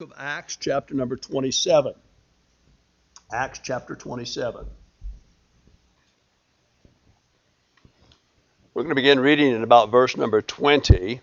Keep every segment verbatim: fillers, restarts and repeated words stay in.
of Acts, chapter number twenty-seven. Acts chapter twenty-seven. We're going to begin reading in about verse number twenty.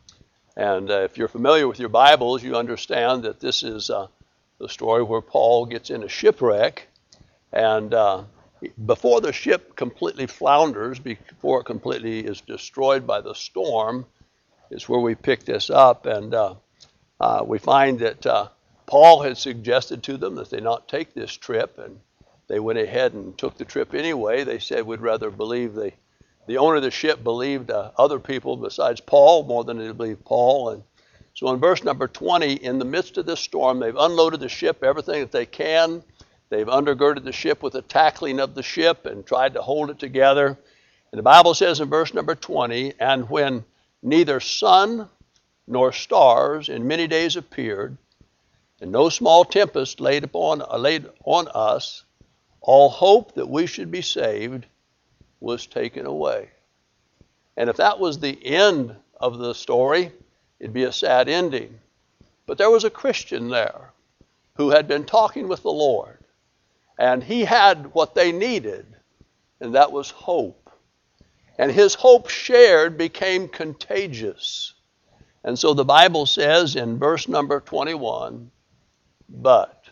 And uh, if you're familiar with your Bibles, you understand that this is uh, the story where Paul gets in a shipwreck. And uh, before the ship completely flounders, before it completely is destroyed by the storm, is where we pick this up. And uh, uh, we find that uh, Paul had suggested to them that they not take this trip. And they went ahead and took the trip anyway. They said, we'd rather believe the The owner of the ship believed uh, other people besides Paul more than they believed Paul. And so in verse number twenty, in the midst of this storm, they've unloaded the ship, everything that they can. They've undergirded the ship with the tackling of the ship and tried to hold it together. And the Bible says in verse number twenty, and when neither sun nor stars in many days appeared, and no small tempest laid upon uh, laid on us, all hope that we should be saved was taken away. And if that was the end of the story, it'd be a sad ending. But there was a Christian there who had been talking with the Lord, and he had what they needed, and that was hope. And his hope shared became contagious. And so the Bible says in verse number twenty-one, but.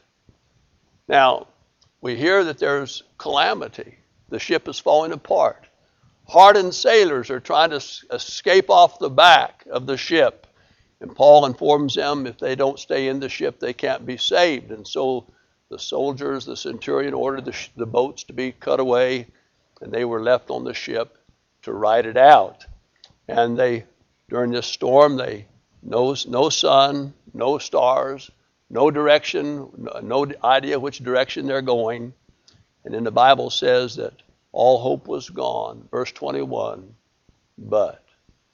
Now, we hear that there's calamity. The ship is falling apart. Hardened sailors are trying to escape off the back of the ship. And Paul informs them if they don't stay in the ship, they can't be saved. And so the soldiers, the centurion ordered the, sh- the boats to be cut away, and they were left on the ship to ride it out. And they, during this storm, they no, no sun, no stars, no direction, no idea which direction they're going. And then the Bible says that all hope was gone. Verse twenty-one, but,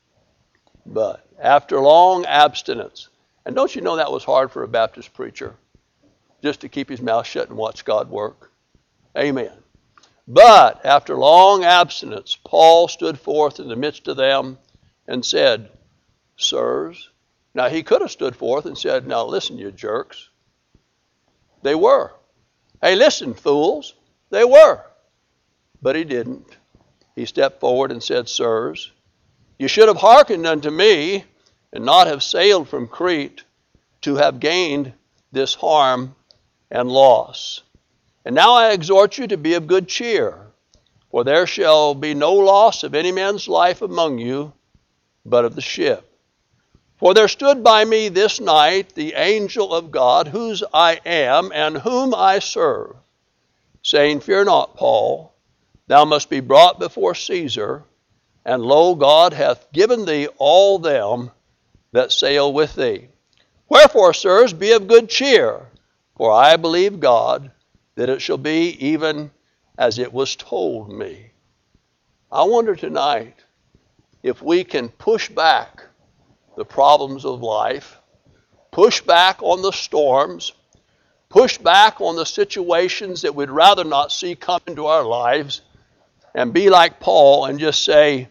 but, after long abstinence, and don't you know that was hard for a Baptist preacher, just to keep his mouth shut and watch God work? Amen. But, after long abstinence, Paul stood forth in the midst of them and said, sirs, now he could have stood forth and said, now listen, you jerks. They were. Hey, listen, fools. They were. But he didn't. He stepped forward and said, sirs, you should have hearkened unto me and not have sailed from Crete to have gained this harm and loss. And now I exhort you to be of good cheer, for there shall be no loss of any man's life among you, but of the ship. For there stood by me this night the angel of God, whose I am and whom I serve, saying, fear not, Paul, thou must be brought before Caesar, and lo, God hath given thee all them that sail with thee. Wherefore, sirs, be of good cheer, for I believe God, that it shall be even as it was told me. I wonder tonight if we can push back the problems of life, push back on the storms, push back on the situations that we'd rather not see come into our lives, and be like Paul and just say,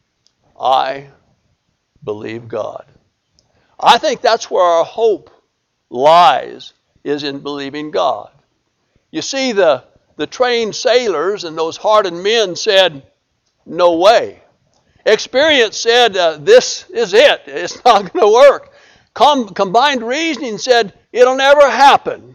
I believe God. I think that's where our hope lies, is in believing God. You see, the, the trained sailors and those hardened men said, no way. Experience said, uh, this is it. It's not going to work. Com- combined reasoning said, it'll never happen.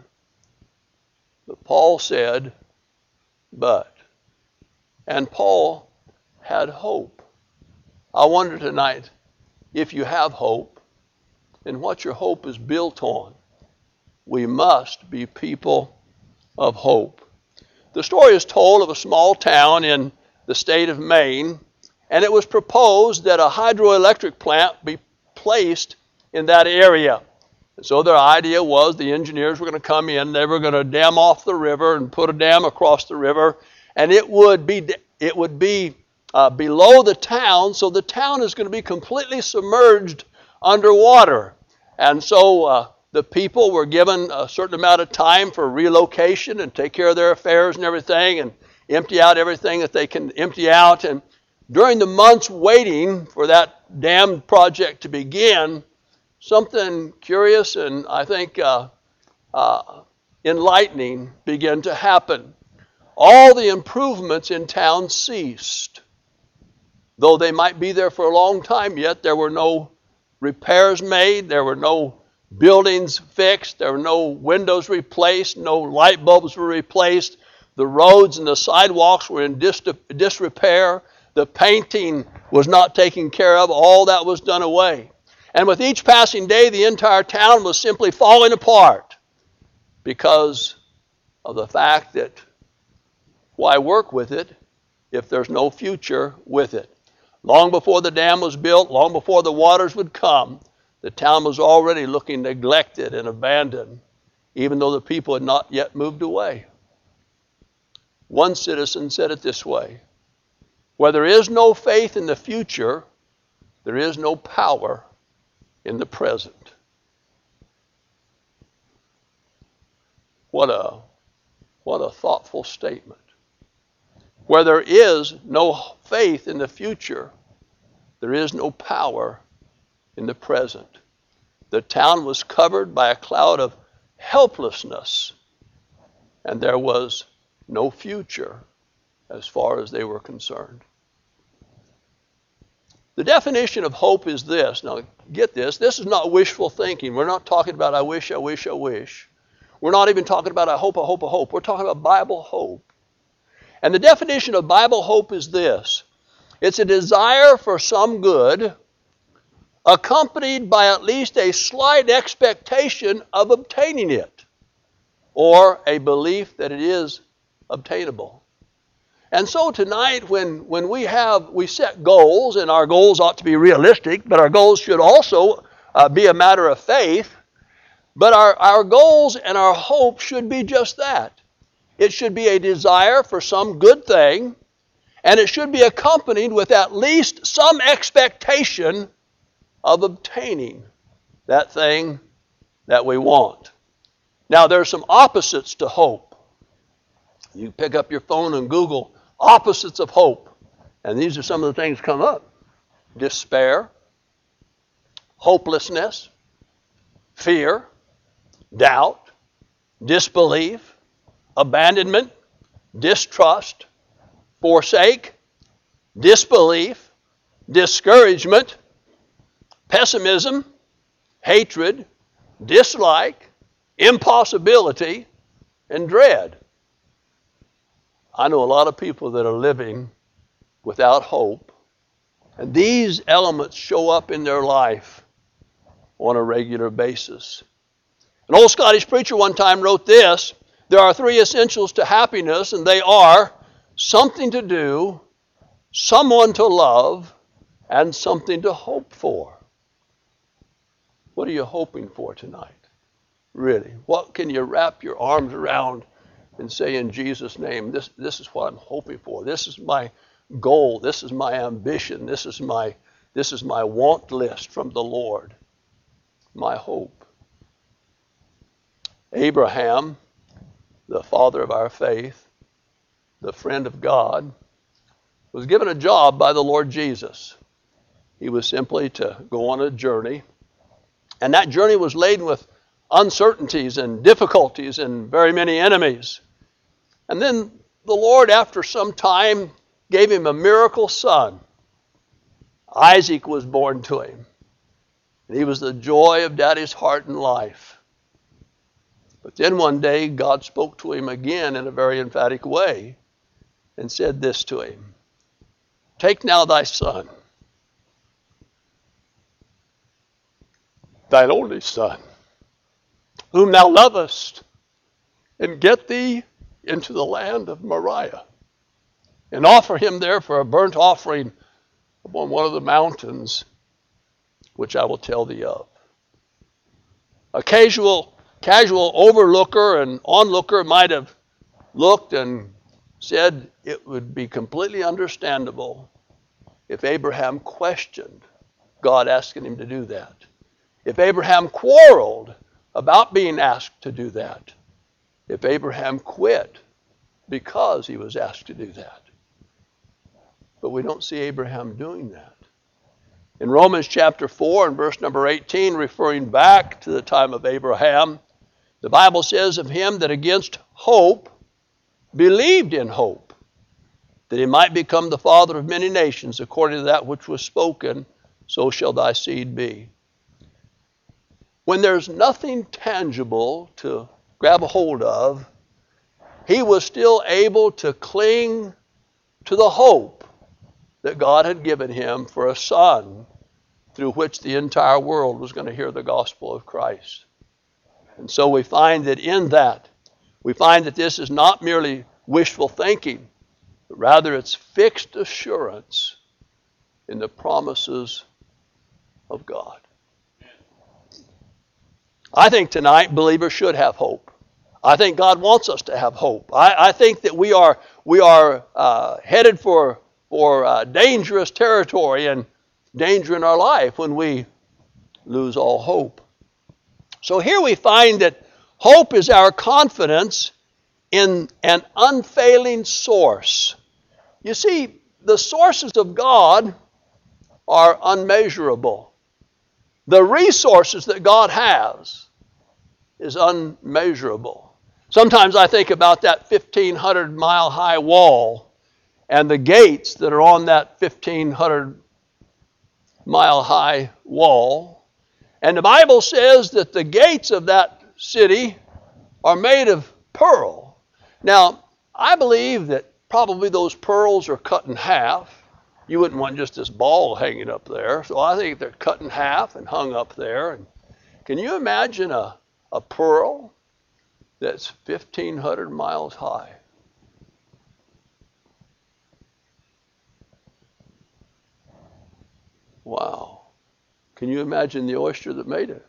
But Paul said, but. And Paul had hope. I wonder tonight if you have hope and what your hope is built on. We must be people of hope. The story is told of a small town in the state of Maine, and it was proposed that a hydroelectric plant be placed in that area. And so their idea was the engineers were going to come in, they were going to dam off the river and put a dam across the river, and it would be it would be uh, below the town, so the town is going to be completely submerged underwater. And so uh, the people were given a certain amount of time for relocation and take care of their affairs and everything and empty out everything that they can empty out. And during the months waiting for that dam project to begin, something curious and I think uh, uh, enlightening began to happen. All the improvements in town ceased. Though they might be there for a long time, yet there were no repairs made, there were no buildings fixed, there were no windows replaced, no light bulbs were replaced. The roads and the sidewalks were in dis- disrepair. The painting was not taken care of. All that was done away. And with each passing day, the entire town was simply falling apart because of the fact that why work with it if there's no future with it? Long before the dam was built, long before the waters would come, the town was already looking neglected and abandoned, even though the people had not yet moved away. One citizen said it this way: where there is no faith in the future, there is no power in the present. What a, what a thoughtful statement. Where there is no faith in the future, there is no power in the present. The town was covered by a cloud of helplessness, and there was no future as far as they were concerned. The definition of hope is this. Now, get this. This is not wishful thinking. We're not talking about I wish, I wish, I wish. We're not even talking about I hope, I hope, I hope. We're talking about Bible hope. And the definition of Bible hope is this: it's a desire for some good accompanied by at least a slight expectation of obtaining it, or a belief that it is obtainable. And so tonight, when, when we have, we set goals, and our goals ought to be realistic, but our goals should also uh, be a matter of faith, but our, our goals and our hope should be just that. It should be a desire for some good thing, and it should be accompanied with at least some expectation of obtaining that thing that we want. Now, there are some opposites to hope. You pick up your phone and Google opposites of hope, and these are some of the things come up: despair, hopelessness, fear, doubt, disbelief, abandonment, distrust, forsake, disbelief, discouragement, pessimism, hatred, dislike, impossibility, and dread. I know a lot of people that are living without hope, and these elements show up in their life on a regular basis. An old Scottish preacher one time wrote this: there are three essentials to happiness, and they are something to do, someone to love, and something to hope for. What are you hoping for tonight? Really? What can you wrap your arms around and say, in Jesus' name, this, this is what I'm hoping for. This is my goal. This is my ambition. This is my, this is my want list from the Lord. My hope. Abraham, the father of our faith, the friend of God, was given a job by the Lord Jesus. He was simply to go on a journey, and that journey was laden with uncertainties and difficulties and very many enemies. And then the Lord, after some time, gave him a miracle son. Isaac was born to him, and he was the joy of Daddy's heart and life. But then one day, God spoke to him again in a very emphatic way and said this to him: take now thy son, thine only son, whom thou lovest, and get thee into the land of Moriah, and offer him there for a burnt offering upon one of the mountains which I will tell thee of. A casual, casual overlooker and onlooker might have looked and said it would be completely understandable if Abraham questioned God asking him to do that. If Abraham quarreled about being asked to do that. If Abraham quit because he was asked to do that. But we don't see Abraham doing that. In Romans chapter four and verse number eighteen, referring back to the time of Abraham, the Bible says of him that against hope believed in hope, that he might become the father of many nations, according to that which was spoken, so shall thy seed be. When there's nothing tangible to grab a hold of, he was still able to cling to the hope that God had given him for a son through which the entire world was going to hear the gospel of Christ. And so we find that in that, we find that this is not merely wishful thinking, but rather it's fixed assurance in the promises of God. I think tonight believers should have hope. I think God wants us to have hope. I, I think that we are we are uh, headed for for uh, dangerous territory and danger in our life when we lose all hope. So here we find that hope is our confidence in an unfailing source. You see, the sources of God are unmeasurable. The resources that God has is unmeasurable. Sometimes I think about that fifteen hundred mile high wall and the gates that are on that fifteen hundred mile high wall. And the Bible says that the gates of that city are made of pearl. Now, I believe that probably those pearls are cut in half. You wouldn't want just this ball hanging up there. So I think they're cut in half and hung up there. And can you imagine a, a pearl that's fifteen hundred miles high? Wow. Can you imagine the oyster that made it?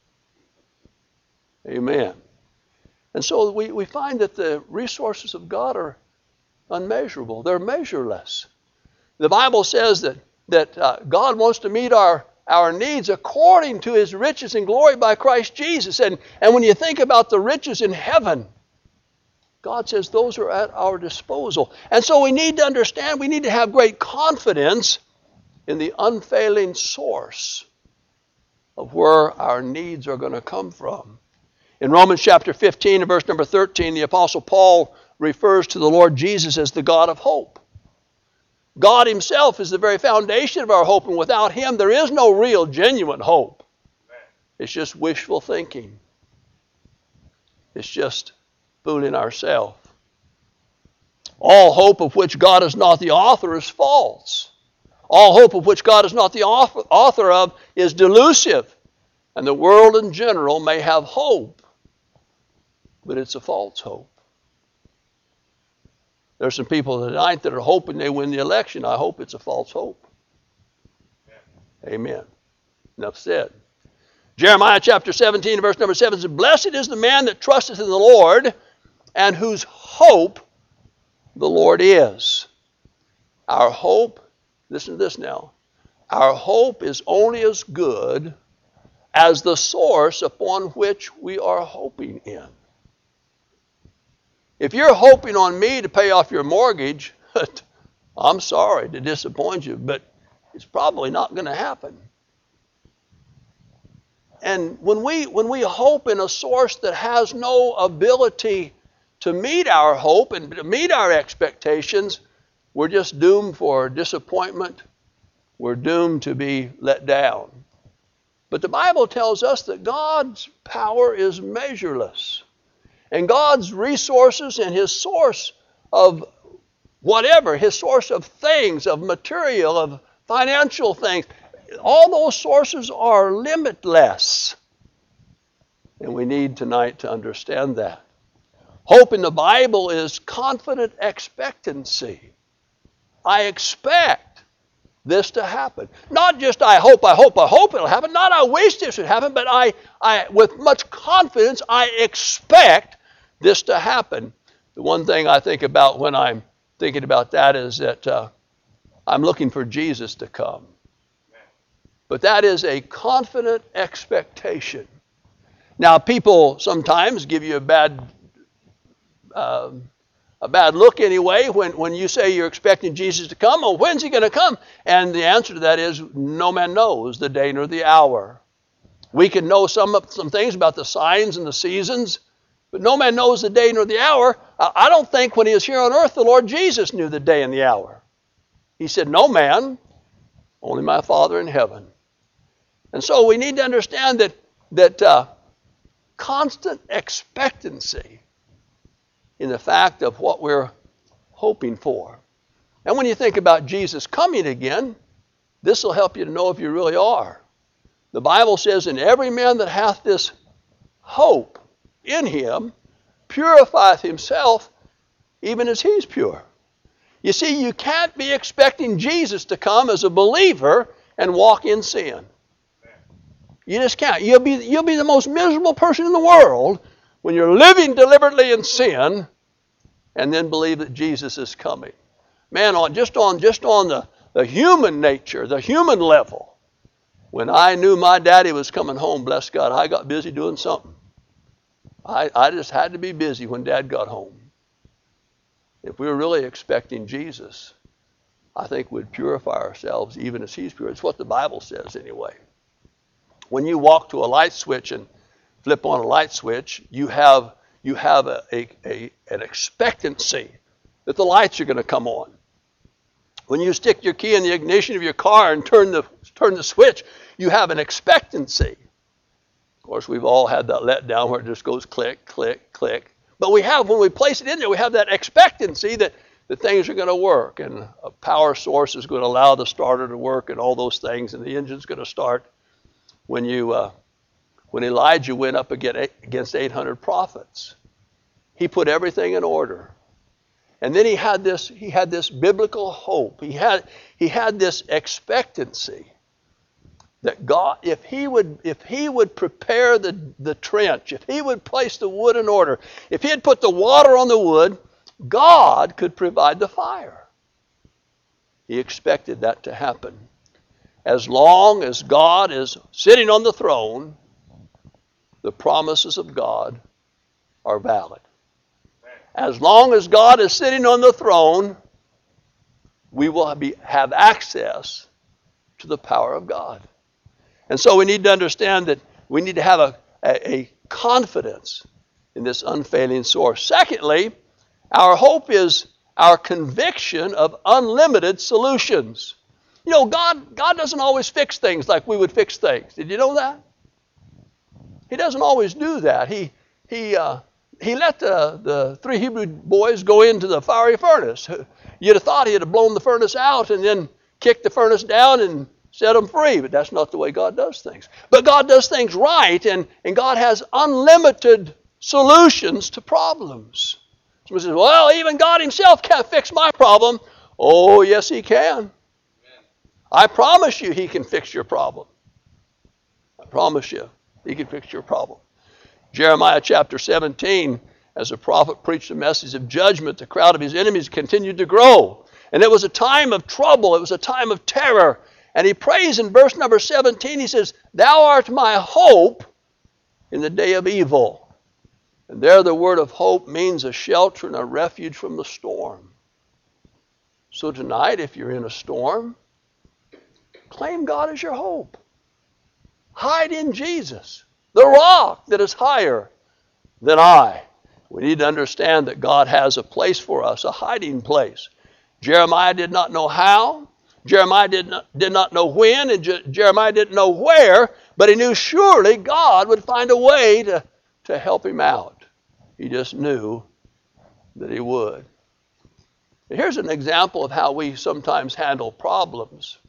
Amen. And so we, we find that the resources of God are unmeasurable. They're measureless. The Bible says that, that uh, God wants to meet our, our needs according to his riches and glory by Christ Jesus. And, and when you think about the riches in heaven, God says those are at our disposal. And so we need to understand, we need to have great confidence in the unfailing source of where our needs are going to come from. In Romans chapter fifteen and verse number thirteen, the Apostle Paul refers to the Lord Jesus as the God of hope. God himself is the very foundation of our hope, and without him there is no real, genuine hope. It's just wishful thinking. It's just fooling ourselves. All hope of which God is not the author is false. All hope of which God is not the author of is delusive. And the world in general may have hope, but it's a false hope. There's some people tonight that are hoping they win the election. I hope it's a false hope. Amen. Enough said. Jeremiah chapter seventeen, verse number seven says, "Blessed is the man that trusteth in the Lord, and whose hope the Lord is." Our hope, listen to this now, our hope is only as good as the source upon which we are hoping in. If you're hoping on me to pay off your mortgage, I'm sorry to disappoint you, but it's probably not going to happen. And when we when we hope in a source that has no ability to meet our hope and to meet our expectations, we're just doomed for disappointment. We're doomed to be let down. But the Bible tells us that God's power is measureless. And God's resources and his source of whatever, his source of things, of material, of financial things, all those sources are limitless. And we need tonight to understand that. Hope in the Bible is confident expectancy. I expect this to happen. Not just I hope, I hope, I hope it'll happen. Not I wish this would happen, but I, I with much confidence, I expect this to happen. The one thing I think about when I'm thinking about that is that uh, I'm looking for Jesus to come. But that is a confident expectation. Now, people sometimes give you a bad, uh, a bad look anyway when, when you say you're expecting Jesus to come. Oh, when's he going to come? And the answer to that is no man knows the day nor the hour. We can know some, some things about the signs and the seasons, but no man knows the day nor the hour. I don't think when he was here on earth, the Lord Jesus knew the day and the hour. He said, no man, only my Father in heaven. And so we need to understand that, that uh, constant expectancy in the fact of what we're hoping for. And when you think about Jesus coming again, this will help you to know if you really are. The Bible says, and every man that hath this hope in him purifieth himself even as he's pure. You see, you can't be expecting Jesus to come as a believer and walk in sin. You just can't. You'll be, you'll be the most miserable person in the world when you're living deliberately in sin and then believe that Jesus is coming. Man, on just on just on the, the human nature, the human level, when I knew my daddy was coming home, bless God, I got busy doing something. I, I just had to be busy when Dad got home. If we were really expecting Jesus, I think we'd purify ourselves even as he's pure. It's what the Bible says anyway. When you walk to a light switch and flip on a light switch, you have you have a, a, a an expectancy that the lights are going to come on. When you stick your key in the ignition of your car and turn the turn the switch, you have an expectancy. Of course, we've all had that letdown where it just goes click, click, click. But we have, when we place it in there, we have that expectancy that, that things are going to work, and a power source is going to allow the starter to work and all those things, and the engine's going to start. When you, uh, when Elijah went up against eight hundred prophets, he put everything in order. And then he had this, he had this biblical hope. He had, he had this expectancy that God, if he would, if he would prepare the, the trench, if he would place the wood in order, if he had put the water on the wood, God could provide the fire. He expected that to happen. As long as God is sitting on the throne, the promises of God are valid. As long as God is sitting on the throne, we will be, have access to the power of God. And so we need to understand that we need to have a, a, a confidence in this unfailing source. Secondly, our hope is our conviction of unlimited solutions. You know, God, God doesn't always fix things like we would fix things. Did you know that? He doesn't always do that. He, he, uh, he let the, the three Hebrew boys go into the fiery furnace. You'd have thought he'd have blown the furnace out and then kicked the furnace down and set them free, but that's not the way God does things. But God does things right, and, and God has unlimited solutions to problems. Someone says, well, even God himself can't fix my problem. Oh, yes, he can. Amen. I promise you he can fix your problem. I promise you he can fix your problem. Jeremiah chapter seventeen, as the prophet preached a message of judgment, the crowd of his enemies continued to grow. And it was a time of trouble. It was a time of terror. And he prays in verse number seventeen, he says, thou art my hope in the day of evil. And there the word of hope means a shelter and a refuge from the storm. So tonight, if you're in a storm, claim God as your hope. Hide in Jesus, the rock that is higher than I. We need to understand that God has a place for us, a hiding place. Jeremiah did not know how. Jeremiah did not, did not know when, and Je- Jeremiah didn't know where, but he knew surely God would find a way to, to help him out. He just knew that he would. Here's an example of how we sometimes handle problems.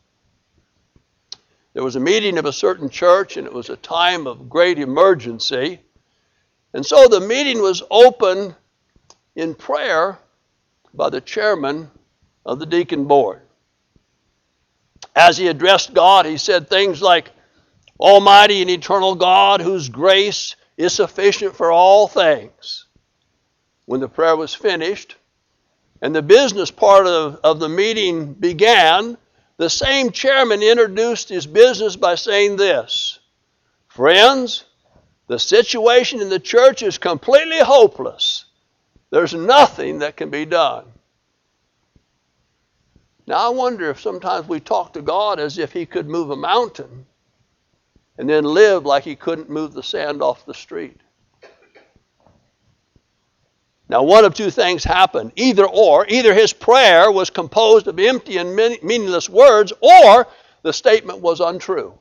There was a meeting of a certain church, and it was a time of great emergency. And so the meeting was opened in prayer by the chairman of the deacon board. As he addressed God, he said things like, Almighty and eternal God, whose grace is sufficient for all things. When the prayer was finished and the business part of, of the meeting began, the same chairman introduced his business by saying this, Friends, the situation in the church is completely hopeless. There's nothing that can be done. Now I wonder if sometimes we talk to God as if he could move a mountain and then live like he couldn't move the sand off the street. Now one of two things happened. Either or, either his prayer was composed of empty and meaningless words, or the statement was untrue.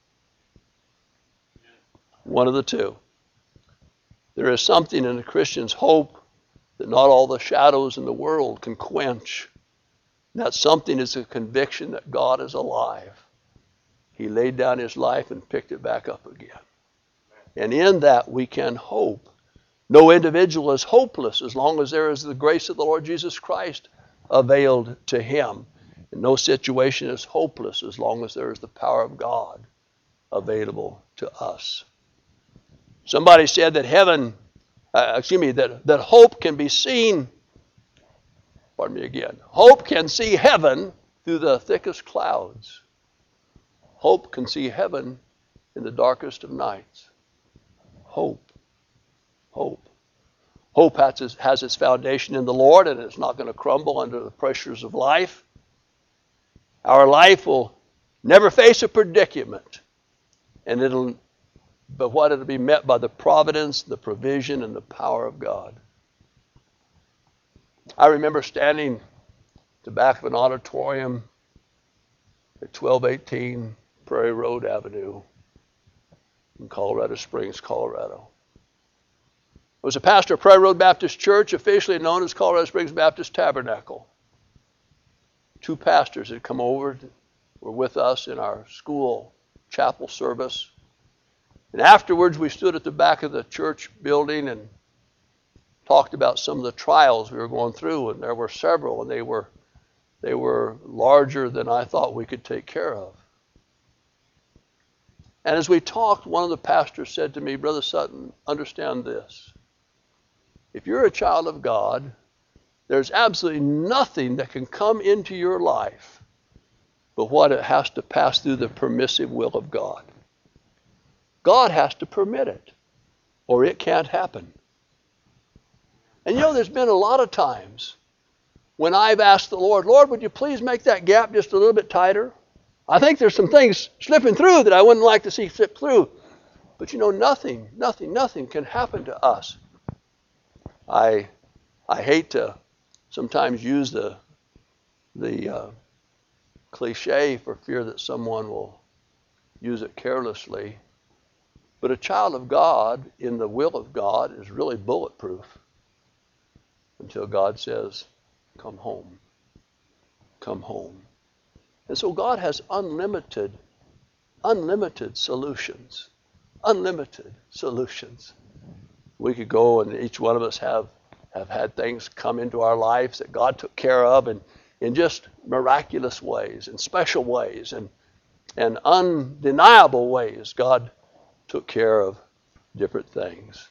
One of the two. There is something in a Christian's hope that not all the shadows in the world can quench. And that something is a conviction that God is alive. He laid down his life and picked it back up again. And in that we can hope. No individual is hopeless as long as there is the grace of the Lord Jesus Christ availed to him. And no situation is hopeless as long as there is the power of God available to us. Somebody said that heaven, uh, excuse me, that, that hope can be seen, pardon me again, hope can see heaven through the thickest clouds. Hope can see heaven in the darkest of nights. Hope. Hope. Hope has its, has its foundation in the Lord, and it's not going to crumble under the pressures of life. Our life will never face a predicament, and it'll, but what it'll be met by the providence, the provision, and the power of God. I remember standing at the back of an auditorium at twelve eighteen Prairie Road Avenue in Colorado Springs, Colorado. I was a pastor of Prairie Road Baptist Church, officially known as Colorado Springs Baptist Tabernacle. Two pastors had come over, were with us in our school chapel service. And afterwards, we stood at the back of the church building and talked about some of the trials we were going through, and there were several, and they were they were larger than I thought we could take care of. And as we talked, one of the pastors said to me, Brother Sutton, understand this. If you're a child of God, there's absolutely nothing that can come into your life but what it has to pass through the permissive will of God. God has to permit it, or it can't happen. And you know, there's been a lot of times when I've asked the Lord, Lord, would you please make that gap just a little bit tighter? I think there's some things slipping through that I wouldn't like to see slip through. But you know, nothing, nothing, nothing can happen to us. I I hate to sometimes use the, the uh, cliche for fear that someone will use it carelessly. But a child of God in the will of God is really bulletproof until God says, come home, come home. And so God has unlimited, unlimited solutions, unlimited solutions. We could go and each one of us have, have had things come into our lives that God took care of and in just miraculous ways and special ways and, and undeniable ways. God took care of different things.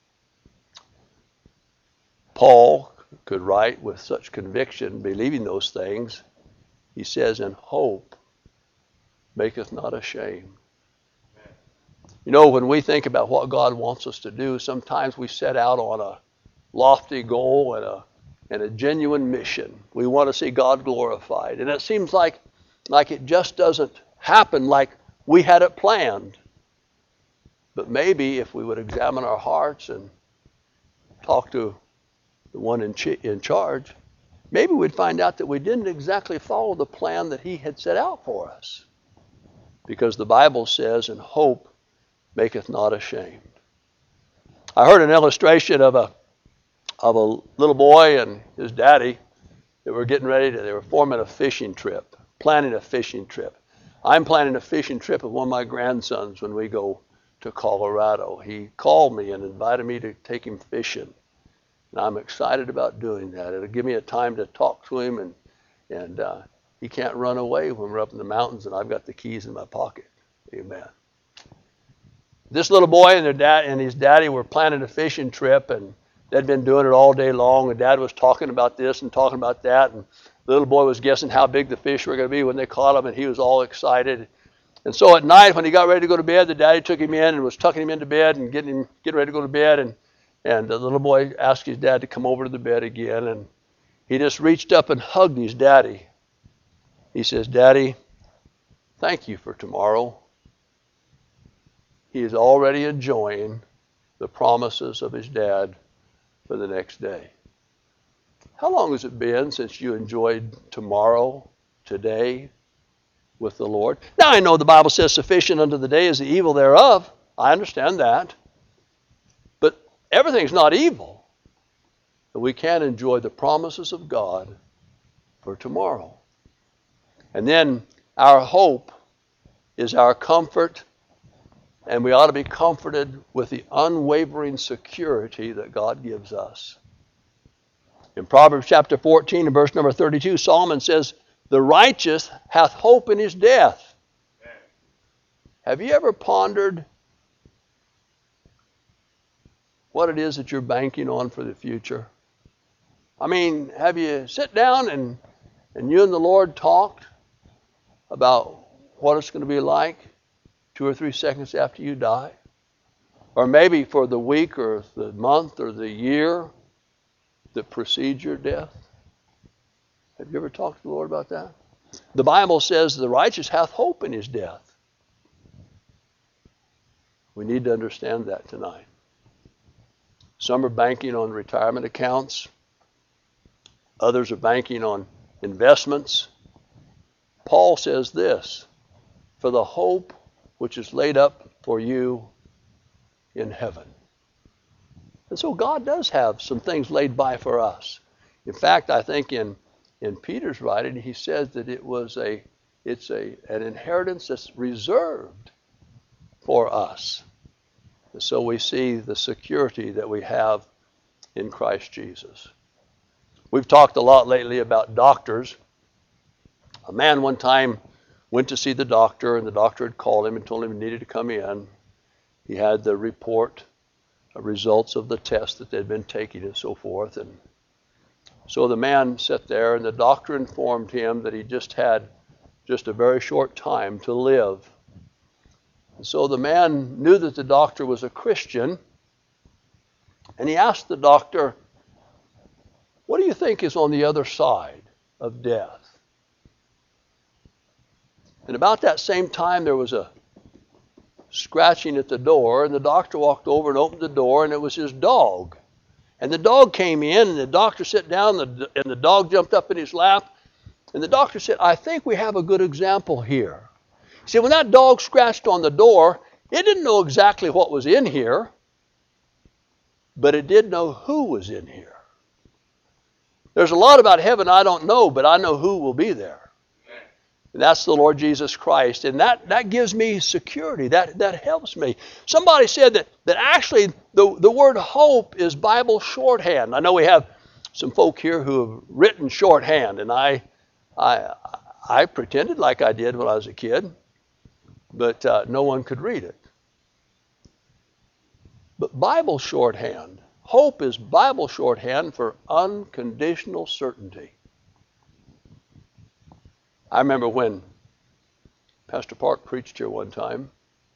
Paul could write with such conviction, believing those things. He says, and hope maketh not ashamed. You know, when we think about what God wants us to do, sometimes we set out on a lofty goal and a and a genuine mission. We want to see God glorified. And it seems like, like it just doesn't happen like we had it planned. But maybe if we would examine our hearts and talk to the one in, ch- in charge, maybe we'd find out that we didn't exactly follow the plan that he had set out for us. Because the Bible says, and hope maketh not ashamed. I heard an illustration of a of a little boy and his daddy that were getting ready to, they were forming a fishing trip, planning a fishing trip. I'm planning a fishing trip with one of my grandsons when we go to Colorado. He called me and invited me to take him fishing. And I'm excited about doing that. It'll give me a time to talk to him, and and uh, he can't run away when we're up in the mountains and I've got the keys in my pocket. Amen. This little boy and their dad and his daddy were planning a fishing trip, and they'd been doing it all day long, and Dad was talking about this and talking about that, and the little boy was guessing how big the fish were going to be when they caught them, and he was all excited. And so at night, when he got ready to go to bed, the daddy took him in and was tucking him into bed and getting him getting ready to go to bed, and And the little boy asked his dad to come over to the bed again, and he just reached up and hugged his daddy. He says, "Daddy, thank you for tomorrow." He is already enjoying the promises of his dad for the next day. How long has it been since you enjoyed tomorrow, today, with the Lord? Now, I know the Bible says sufficient unto the day is the evil thereof. I understand that. But everything's not evil. But we can enjoy the promises of God for tomorrow. And then our hope is our comfort, and we ought to be comforted with the unwavering security that God gives us. In Proverbs chapter fourteen and verse number thirty-two, Solomon says, "The righteous hath hope in his death." Amen. Have you ever pondered what it is that you're banking on for the future? I mean, have you sit down and, and you and the Lord talked about what it's going to be like two or three seconds after you die? Or maybe for the week or the month or the year that precedes your death? Have you ever talked to the Lord about that? The Bible says the righteous hath hope in his death. We need to understand that tonight. Some are banking on retirement accounts. Others are banking on investments. Paul says this, "For the hope which is laid up for you in heaven." And so God does have some things laid by for us. In fact, I think in, in Peter's writing, he says that it was a it's a an inheritance that's reserved for us. And so we see the security that we have in Christ Jesus. We've talked a lot lately about doctors. A man one time went to see the doctor, and the doctor had called him and told him he needed to come in. He had the report, the results of the test that they'd been taking and so forth. And so the man sat there, and the doctor informed him that he just had just a very short time to live. And so the man knew that the doctor was a Christian, and he asked the doctor, "What do you think is on the other side of death?" And about that same time, there was a scratching at the door, and the doctor walked over and opened the door, and it was his dog. And the dog came in, and the doctor sat down, and the, and the dog jumped up in his lap, and the doctor said, "I think we have a good example here." He said, when that dog scratched on the door, it didn't know exactly what was in here, but it did know who was in here. There's a lot about heaven I don't know, but I know who will be there. And that's the Lord Jesus Christ. And that, that gives me security. That, that helps me. Somebody said that, that actually the, the word hope is Bible shorthand. I know we have some folk here who have written shorthand, and I, I, I pretended like I did when I was a kid, but uh, no one could read it. But Bible shorthand, hope is Bible shorthand for unconditional certainty. I remember when Pastor Park preached here one time,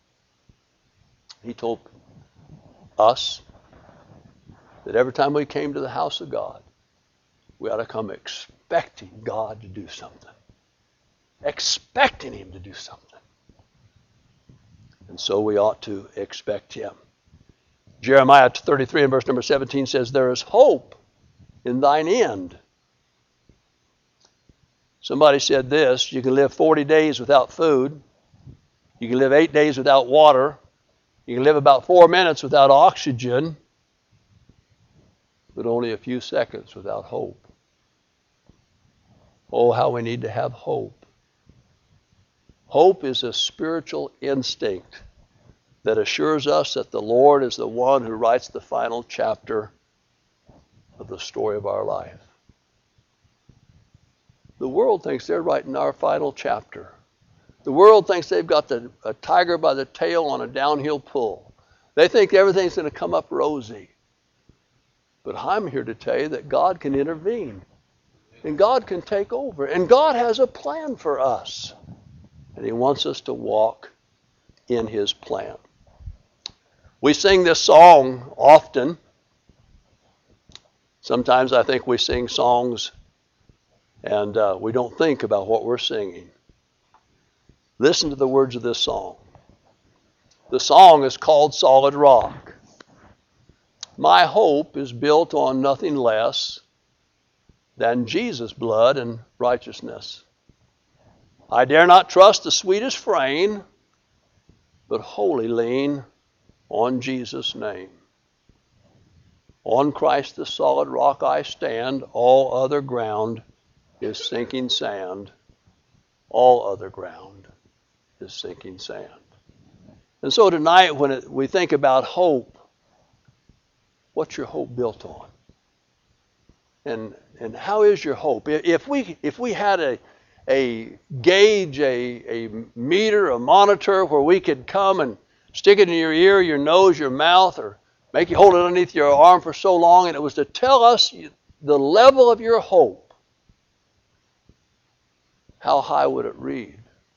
he told us that every time we came to the house of God, we ought to come expecting God to do something. Expecting Him to do something. And so we ought to expect Him. Jeremiah thirty-three and verse number seventeen says, "There is hope in thine end." Somebody said this, you can live forty days without food. You can live eight days without water. You can live about four minutes without oxygen, but only a few seconds without hope. Oh, how we need to have hope. Hope is a spiritual instinct that assures us that the Lord is the one who writes the final chapter of the story of our life. The world thinks they're writing our final chapter. The world thinks they've got the, a tiger by the tail on a downhill pull. They think everything's going to come up rosy. But I'm here to tell you that God can intervene. And God can take over. And God has a plan for us. And He wants us to walk in His plan. We sing this song often. Sometimes I think we sing songs and uh, we don't think about what we're singing. Listen to the words of this song. The song is called Solid Rock. My hope is built on nothing less than Jesus' blood and righteousness. I dare not trust the sweetest frame, but wholly lean on Jesus' name. On Christ the solid rock I stand, all other ground is sinking sand. All other ground is sinking sand. And so tonight when it, we think about hope, what's your hope built on? And and how is your hope? If we if we had a a gauge, a, a meter, a monitor where we could come and stick it in your ear, your nose, your mouth, or make you hold it underneath your arm for so long, and it was to tell us the level of your hope, how high would it read?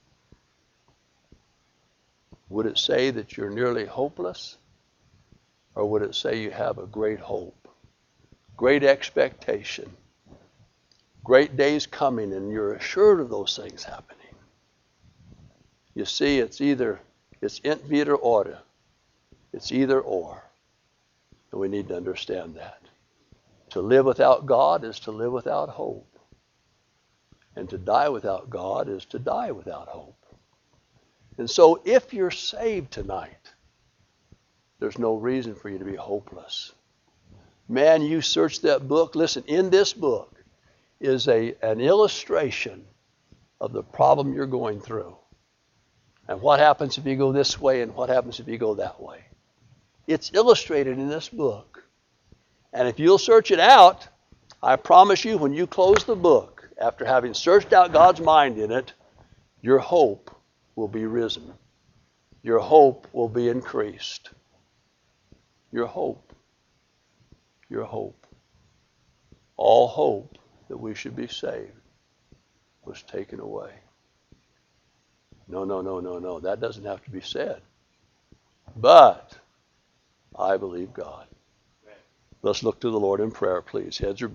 Would it say that you're nearly hopeless? Or would it say you have a great hope, great expectation, great days coming, and you're assured of those things happening? You see, it's either, it's entweder oder. It's either or. And we need to understand that. To live without God is to live without hope. And to die without God is to die without hope. And so if you're saved tonight, there's no reason for you to be hopeless. Man, you search that book. Listen, in this book is a, an illustration of the problem you're going through. And what happens if you go this way and what happens if you go that way. It's illustrated in this book. And if you'll search it out, I promise you when you close the book, after having searched out God's mind in it, your hope will be risen. Your hope will be increased. Your hope. Your hope. All hope that we should be saved was taken away. No, no, no, no, no. That doesn't have to be said. But I believe God. Let's look to the Lord in prayer, please. Heads are